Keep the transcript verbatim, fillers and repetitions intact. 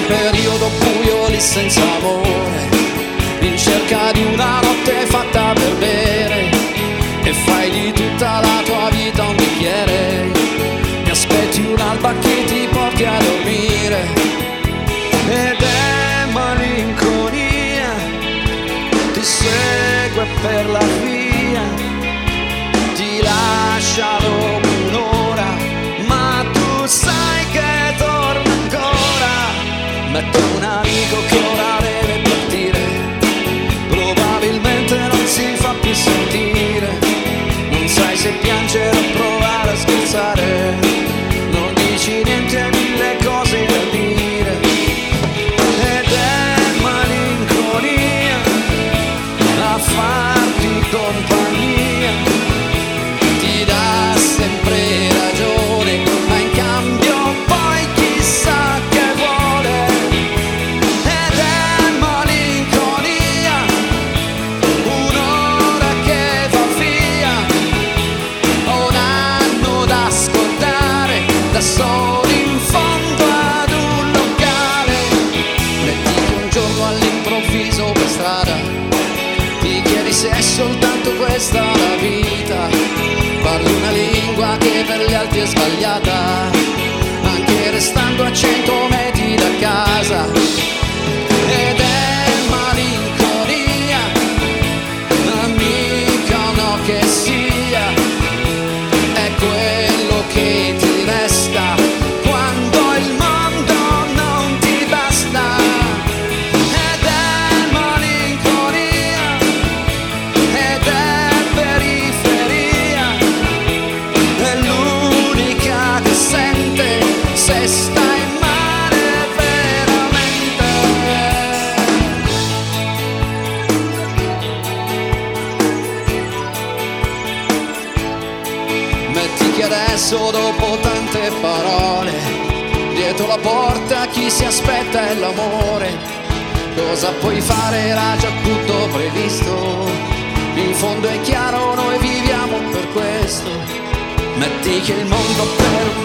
periodo buio lì senza amore, in cerca di una notte fatta per bere, e fai di tutta la tua vita un bicchiere, mi aspetti un'alba che ti porti a dormire, ed è malinconia, ti segue per la via, ti lascia dopo un'ora, ma tu sai che torna ancora. Metto un amico che ora deve partire, probabilmente non si fa più sentire, non sai se piangere o provare a scherzare, non dici niente, mille cose da dire, ed è malinconia a farti compagnia, ti dà sempre ragione, ma in cambio poi chissà che vuole, ed è malinconia, un'ora che va via, un anno da scordare, da soli in fondo ad un locale, metti che un giorno all'improvviso per strada ti chiedi se è soltanto questa la vita, parli una lingua che per gli altri è sbagliata, anche restando a cento metri da casa, ed è malinconia, amica no che sia, è quello che ti resta quando il mondo non ti basta, ed è malinconia, ed è periferia, è l'unica che sente se stai male veramente. Metti che adesso dopo tante parole, dietro la porta chi si aspetta è l'amore, cosa puoi fare, era già tutto previsto, in fondo è chiaro noi viviamo per questo, metti che il mondo per